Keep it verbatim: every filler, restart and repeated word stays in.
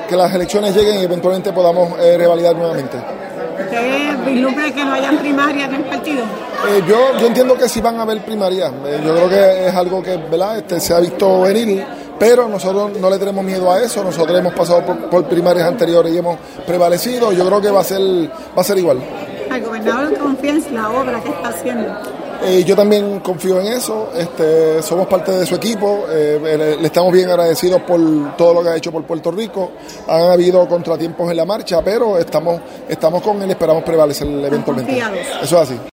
que las elecciones lleguen y eventualmente podamos eh, revalidar nuevamente. ¿Usted vislumbra que no hayan primarias en el partido? Eh, yo, yo entiendo que sí van a haber primarias. Eh, yo creo que es algo que, ¿verdad?, este, se ha visto venir, pero nosotros no le tenemos miedo a eso. Nosotros hemos pasado por, por primarias anteriores y hemos prevalecido. Yo creo que va a ser, va a ser igual. ¿El gobernador confía en la obra que está haciendo? Eh, yo también confío en eso. Este, somos parte de su equipo. Eh, le, le estamos bien agradecidos por todo lo que ha hecho por Puerto Rico. Han habido contratiempos en la marcha, pero estamos, estamos con él y esperamos prevalecer eventualmente. Eso es así.